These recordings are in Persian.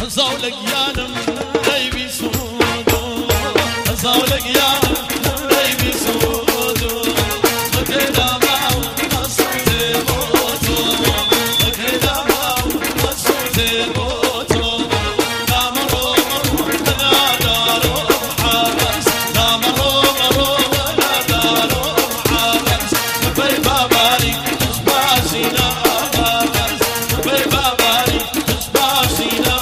زولك يانم غيبي سودو زولك يانم غيبي سودو كده ما مصوت بوتو كده ما مصوت بوتو لا مرو لا دارو حارس لا مرو لا دارو حارس في باباري تسباسينا حارس في باباري تسباسينا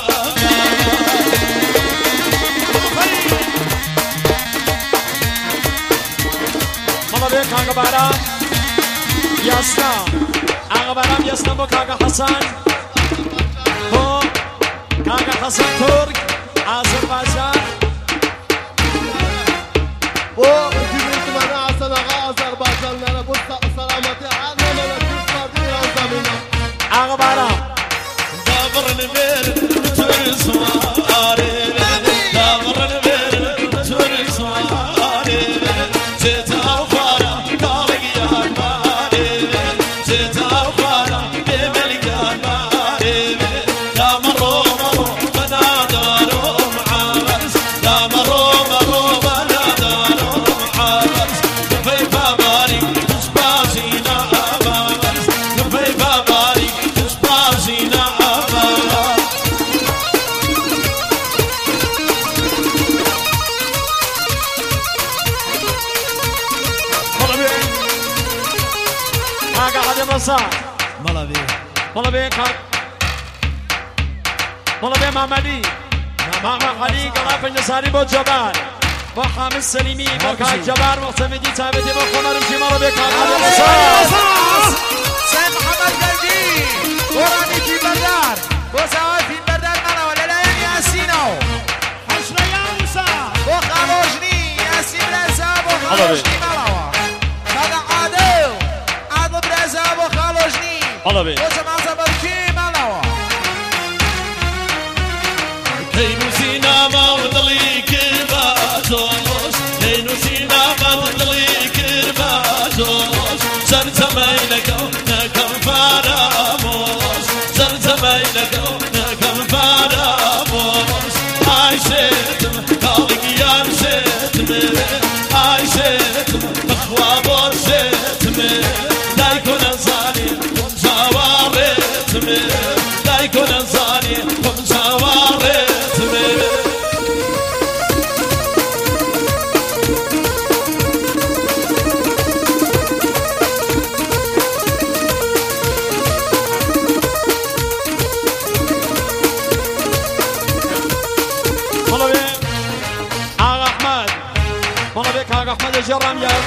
Kaga Baram Yasna Aga Baram Yasna bu Kaga Hasan bu Kaga Hasan Türk Azerbaycan bu hükümetine Hasan Ağa Azerbaycanlara bu selameti anlamına Türklerdi İran zamanı Aga Baram Dağırını ver Türk-Suari Dağırını ver Türk-Suari Zeta ufara Kalık yanmari Zeta ufara Demel yanmari La maro maro Bana darum ağız La maro maro Bana darum ağız Nufey babari Tuzbazina ağız Nufey babari Tuzbazina ağız Kaga Hadi Masa Malawi Malawi Malawi Mahmadi Mahmad Ali Gala Penjasari bu Jabar bu Hamis Selimi bu Kaga Jabar Muhtemedi Tabeti bu Kamarımcı Malawi Kaga Hadi Masa Sen Muhammed Geldi Orani Filmerdar bu Zavay Filmerdar Mala ve Leyla Yasino Haşra ya Musa bu Kalojni Yasin Reza bu Kalojni Malawa Kada Adil Adil Reza bu Kalojni Malawi bu Zaman Zabarki Malawa Kaynu sinama wadli kirbazos Kaynu sinama wadli kirbazos Zartamaynak nakam faramos Zartamaynak nakam faramos Ayşetim kalık yar setme Ayşetim bakwa borsetme Daykona zani konsawaretme Daykona zani konsawaretme Malawi Ağa Ahmed Malawi Kaga Ahmed Ejderram Yar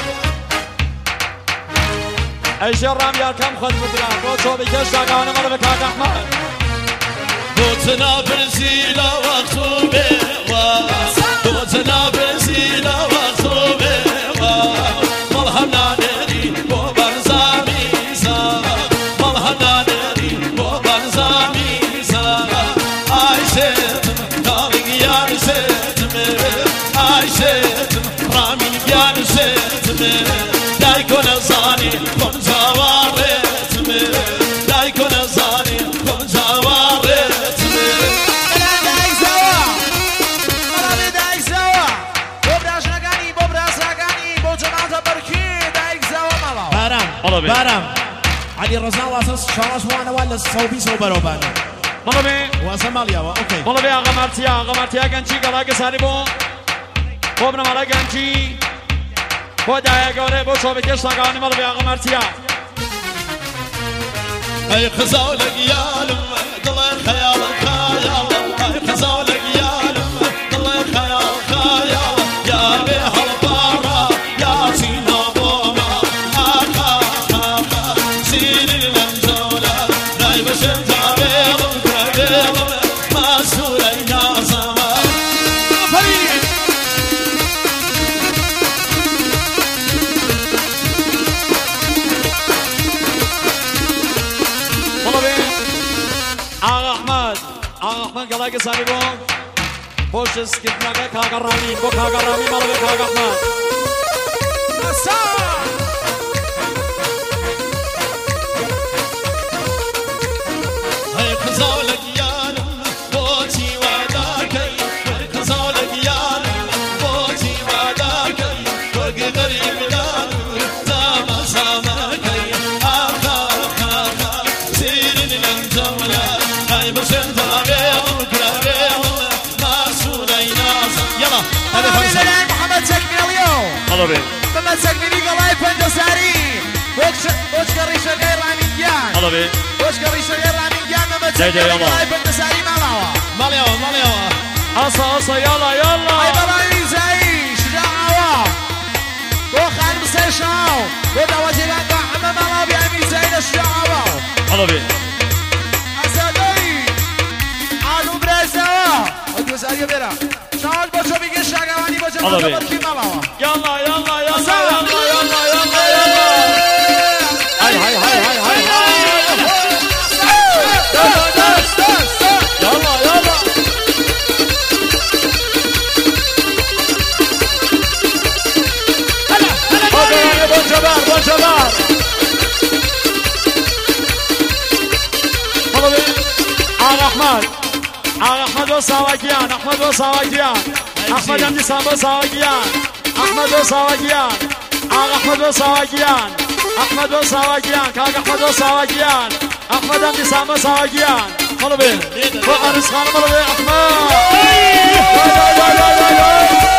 Ejderram Yar kam khadmetiler bu çoğu bir kez Kaga Malawi Kaga Ahmed Botna berzila vaktu bewa Botna berzila vaktu bewa Malhana neri bo barzamiza Malhana neri bo barzamiza Ayşetim kalık yar setme Ayşetim ramil yar setme Daykona zani konzavaretme Daykona zani konzavaretme بارم علی رضا واسه شارژ وانه ولی صوبی صوبرو بان Malawi واسه مالیا اوکی Malawi Ağa Martiya Genci Galagi Saribo Kobra Mala Genci bu daya göre bu çoğu bir kez Kaga Malawi Ağa Martiya Ay kızavlak yalim Kılay hayal hayal Ay kızavlak yalim Kılay hayal hayal Ya be halbara Ya sinaboma Aka aka Sinirlen zola Ray başım tabelim Krabelim Masulay nazama Aferin Malawi Ağa Ahmed Galagi Saribo Boş eskitmege Kaga Rami bu Kaga Rami Malawi Kaga Ahmed Ay kızavlak yalim Boçi var حالا بین بمسك مني قلاي فندساري وش قريشة غير رامينجان حالا بین وش قريشة غير رامينجان بمسك جاي مني يلا. قلاي فندساري مالاوا ماليوا اصا يلا يلا هاي برامي زي شجاعة بو خان بسيشاو بو دواجي لانقا حمام مالاوا بيعمي زي الشجاعة حالا بین أسادي عالو برزاوا الجزائرية بيرا شاهد بوشو بيجي شاقواني بوشو حالا بین بوشو مالاوا يلا يلا يلا يلا يلا يلا يلا هاي هاي هاي هاي هاي يلا يلا بون جبار حالا بین احمد وساواجيان احمد هم ديسان وساواجيان احمد وساواجيان كاك احمد وساواجيان احمد هم ديسان وساواجيان حالا بین با عرس خانم حالا بین احمد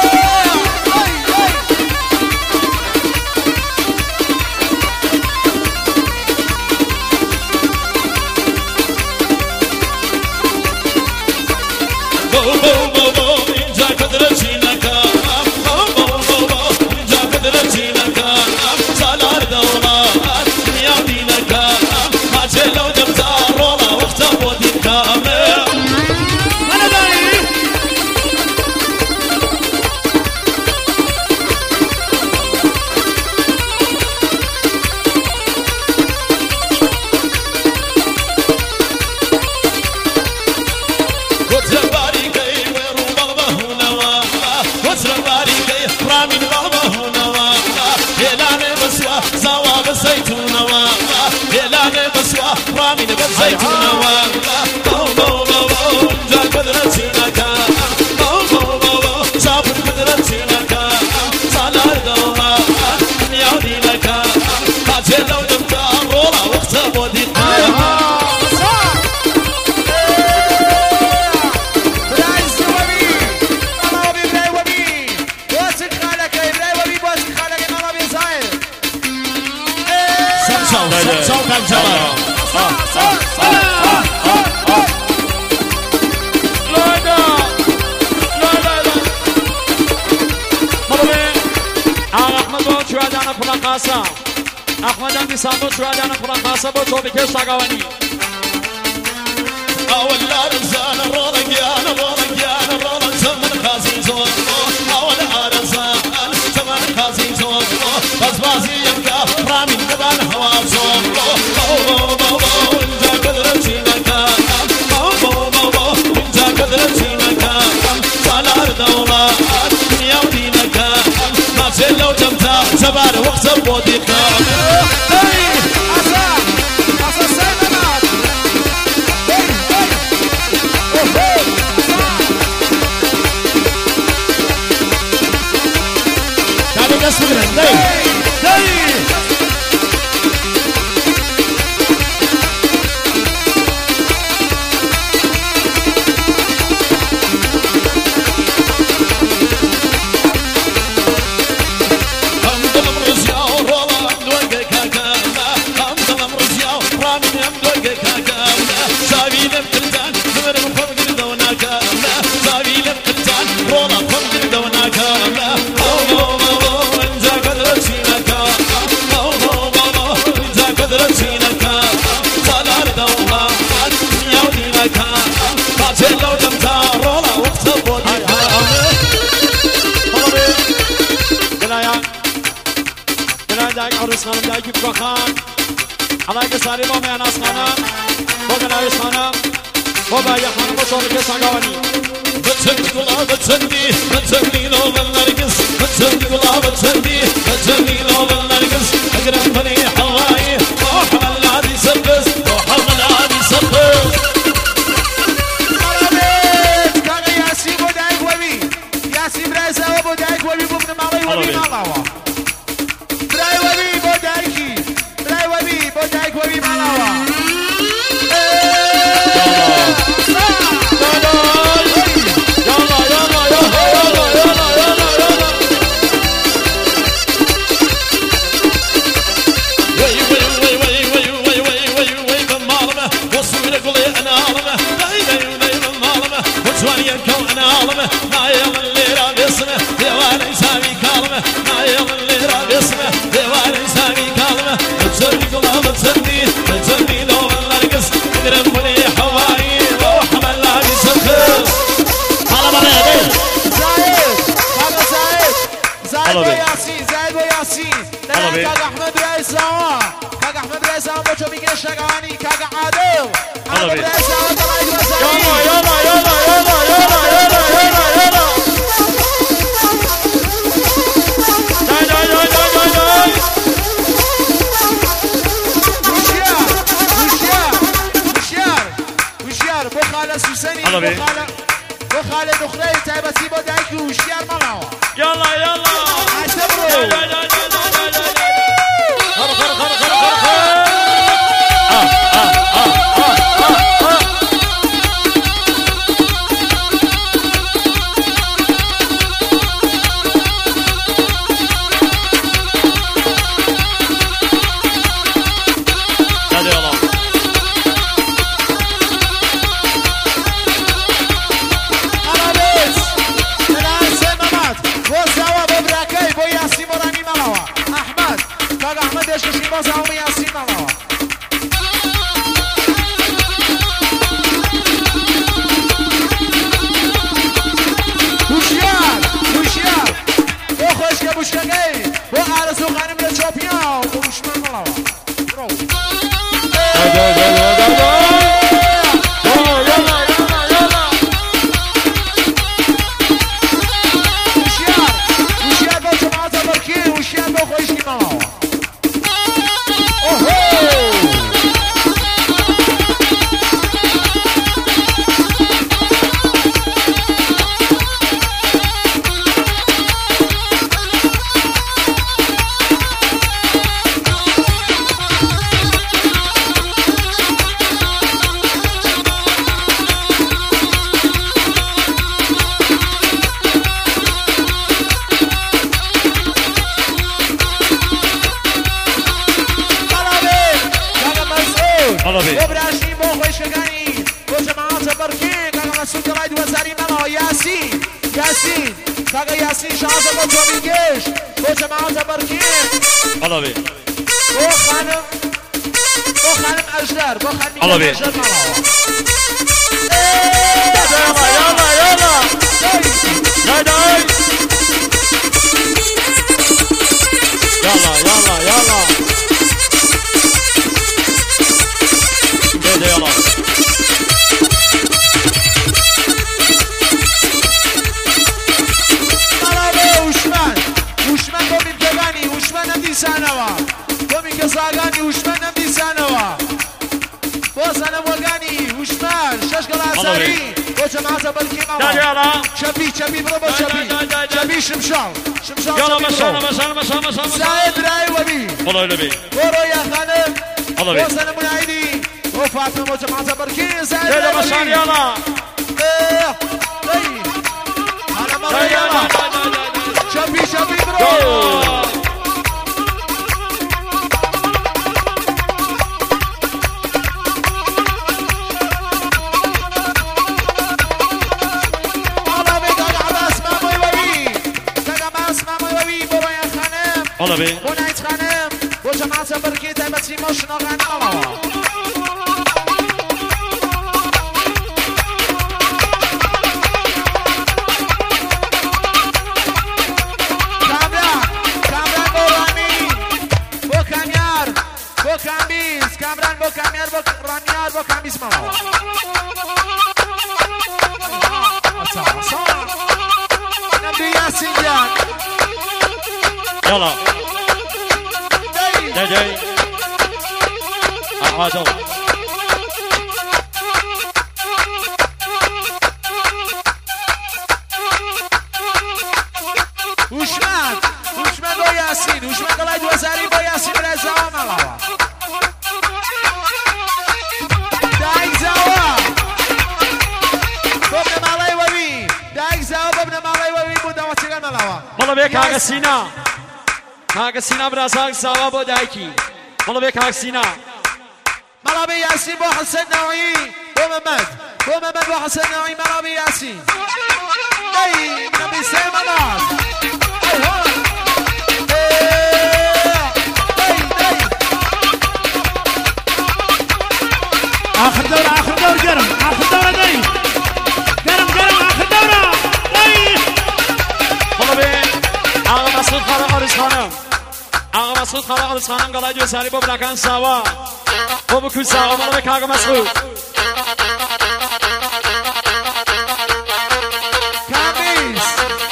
رامين بالزيتون جا قدرتنا كان صافر قدرتنا كان صالار دوما يعودي لك قاتل لو نمتار ولا وقت ودينا احمد هم دیسان شوادان قرآن خاصه بود تو بکش تاگوانی اول ارزان رولگیان زمن خازی زون اول ارزان زمن خازی زون بس بازی یکا رامین دبان هوا زون جا قدرتی نکام جا قدرتی نکام سالار دولت یودی نکام ما چلو جمتا زبان وقت بودی کام عروس خانم دایکی بخان علایک ساری با مهناز خانم با گناویش خانم با بایی خانم با شورک سنگاوانی بتندي قلا بتندي لو بالنرقص بتندي قلا بتندي لو بالنرقص اقرب بني حواي روح من العادي سبس روح من العادي سبس مرابط كاغا ياسين بودايك وبي ياسين برازا وبودايك وبي بمن مالي وبي مالاوا براي وبي بودايكي براي وبي بودايك وبي مالاوا ينكو انا عالمه نايل اللي راب اسمه ديوان انساني كلمه نايل اللي راب اسمه ديوان انساني كلمه تسوي قلاب تسني تسني لو النرقص ترمني حواي وحمل لا يسخر هلا مرحبا زايد وياسين زايد وياسين دلال كاك احمد رئيساوا كاك احمد رئيساوا بوچو میگه شگانی كاك عادل عادل رئيساوا دلال وزاري يلا وشيار بو خاله سوسني بو خاله دخلي تايبتي بو دايك وشيار مالاوا يلا اعتبروا ياسين شعازة بوچو میگهش بو جماعت برکین الله بی بو خانم اجدر بو خانم الله بی اجدر مالا جماعة بالكي ماما شبي بربو شبي شمشال يلا ما شاء زايد راي وبي والله نبي ورو يا خانم الله بي وسلم منعيدي وفاطمة وجماعة بالكي زايد يلا ما شاء يلا هلا مرة يلا شبي برو الله بي ونايت خانم وجماعة بركي تبتي مشنا غناوا كامران بوراني بو كاميار بو كامبيز كامران بو كاميار بو رانيار بو كامبيز ماما نبي ياسين جان يلا جاي عادل وشمن بو ياسين وشمن قلايد وزاري بو ياسين رزا مالاوا دايك زاوا بابن مالاي وبي دايك زاوا بابن مالاي وبي مدواتي مالاوا والله بيك هاك سينا هاك سينا براساك زاوا بو دايكي والله بيك هاك سينا مالا بي ياسين بو حسن نوعي بو محمد بو محمد بو حسن ناعي مرابي ياسين اي نبي سيمانات آخر دورة آخر دورة قرم آخر دورة داي قرم آخر دورة داي حالا به آقا مسعود خانم آرز خانم آقا مسعود خانم آرز خانم قلعه جو سری با بلکن سوا با بکن سوا مالا به که آقا مسعود کامیز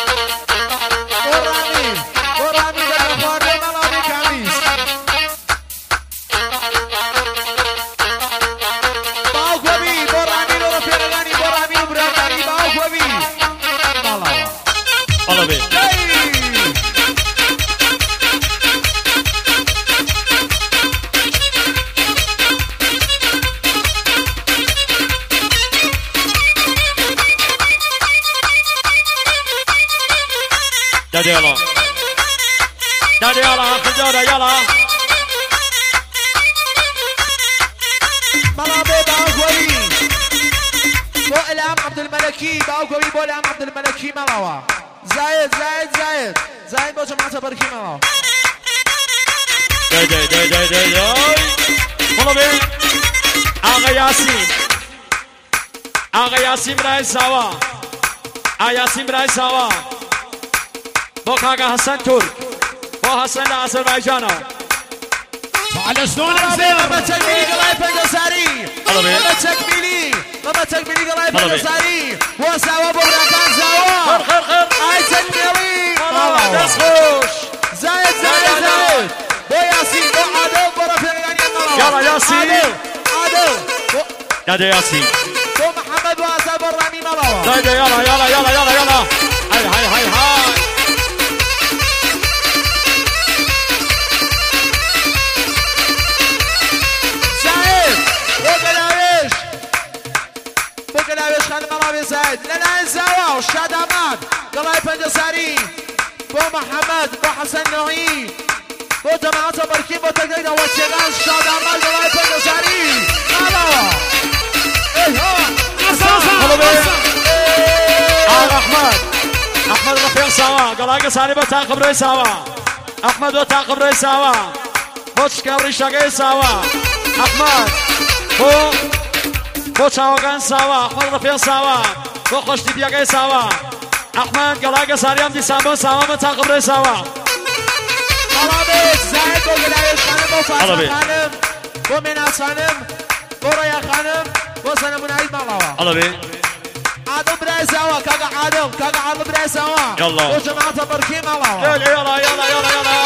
برامی در خارده ملابی کامیز باوکوی برامی رو پیرگانی برامی رو برگانی باوکوی مالا حالا به داده یالا داده یالا آخر داده یالا ملابي باوكوي بو الهام عبد الملكي باوكوي بو الهام عبد الملكي ملاوا زايد بو جماعة بركي ملاوا داي حالا به آقا یاسین برای سوا آقا یاسین برای سوا با کاغا حسن ترک با حسن آذربایجان على شلون بابا تكميلي قلاي فنجساري بابا تكميلي قلاي فنجساري وسوا بوراكان سوا خير اي تكميلي دست خوش زايد بو ياسين بو عادل بو رفيقاني يلا ياسين عادل داده یاسین بو محمد واسع برامي ملاوا داده يلا هاي بقلاويش خانم ملابي زايد لنا الزاوة والشاد عماد قلاي فنجساري بو محمد بو حسن نوعي بو جماعة بركين بو تقدير وشيغان الشاد عماد قلاي فنجساري مالا آقا احمد رفیق سوا قلاي ساري بو تعقب ري سوا احمد بو تعقب ري سوا بو چکم ریشتگه سوا احمد بو چاوگان سوا احمد رفیق سوا بو خوشتی بیاگه سوا احمد قلاي ساري هم دیسانبون سوا بو تعقب ري سوا ملابي زايد بو قلاويش خانم بو فاطمة خانم بو مناس خانم بو ريا خانم بو سنة منعيد ملاوا حالا به عادل براي سوا كاقا عادل براي سوا يلا وجماعة بركي ملاوا يلا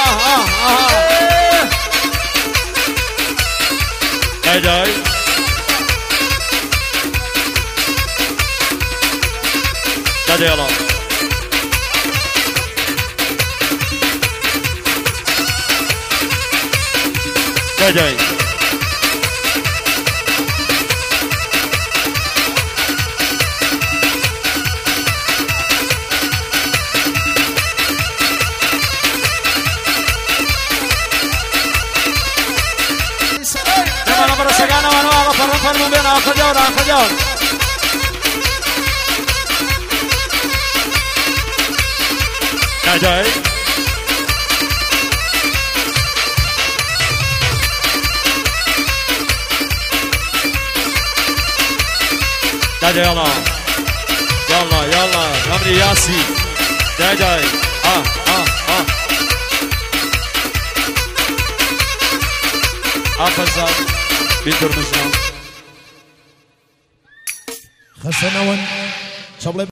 داي داده يلا داي Segana Manuela per non bene a Coglione dai يلا عمري ياسي داي حافظ بيتر مزرعة خسنون شباب